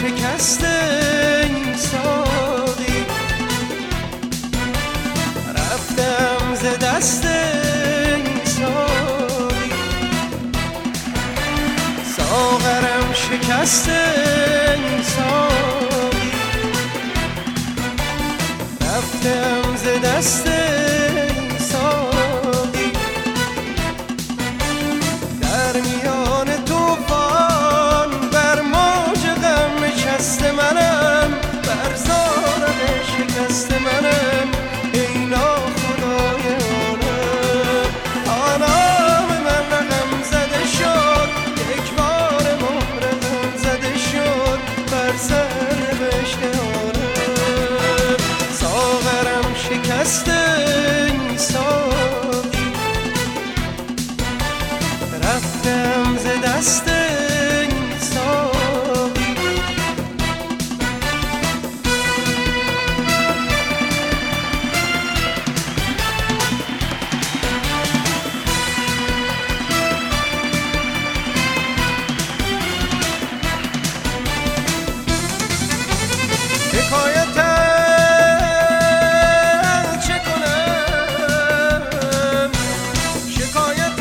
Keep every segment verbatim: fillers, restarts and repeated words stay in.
شکسته این ساقی، رفتم ز دست این ساقی، ساغرم شکسته این ساقی، رفتم ز دست این ساقی، در میان طوفان بر موج غم نشسته منم، بر زارم شکسته منم، ای ناخدای عالم. آنام من رقم زده شد، یک بار مهر غم زده شد بر سرنوشت عالم. ساغرم شکسته این ساقی، رفتم ز دست این ساقی. حکایت چه کنم، شکایت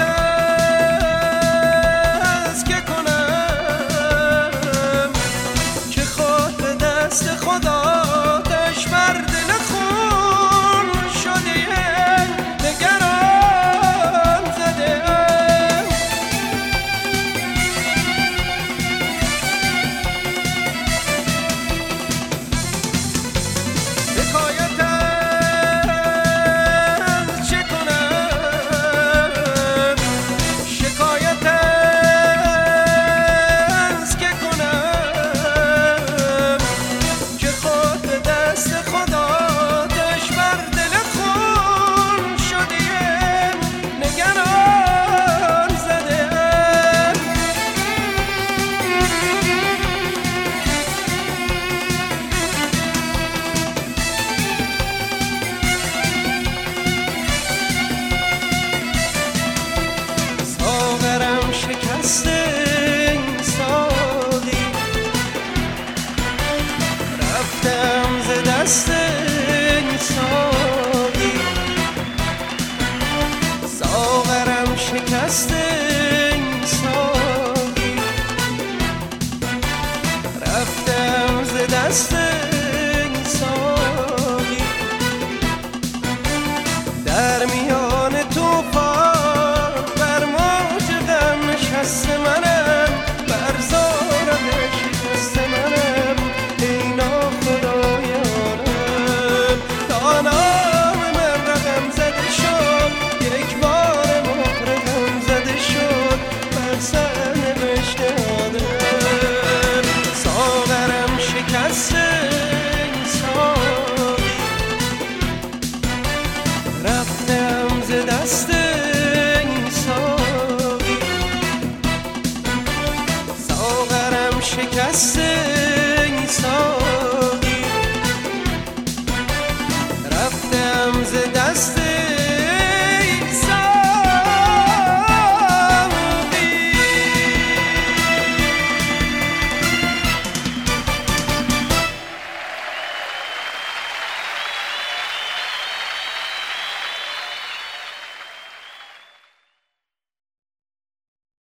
از که کنم، که خود به دست خداتش بر دل خون شده، نگران زده. حکایت از چه کنم، شکایت از که کنم، که خود به دست خداتش بر دل خون شده، نگران زده. ساغرم شکسته این ساقی، رفتم ز دست این ساقی، ساغرم شکسته این ساقی، رفتم ز دست این ساقی، در میان طوفان بر موج غم نشسته منم، بر زارم شکسته منم، ای ناخدای عالم. تا نام من رقم زده شد، یک بار مهر غم زده شد بر سرنوشت عالم. ساغرم شکسته این ساقی، رفتم ز دست این ساقی، ساغرم شکسته این ساقی، رفتم ز دست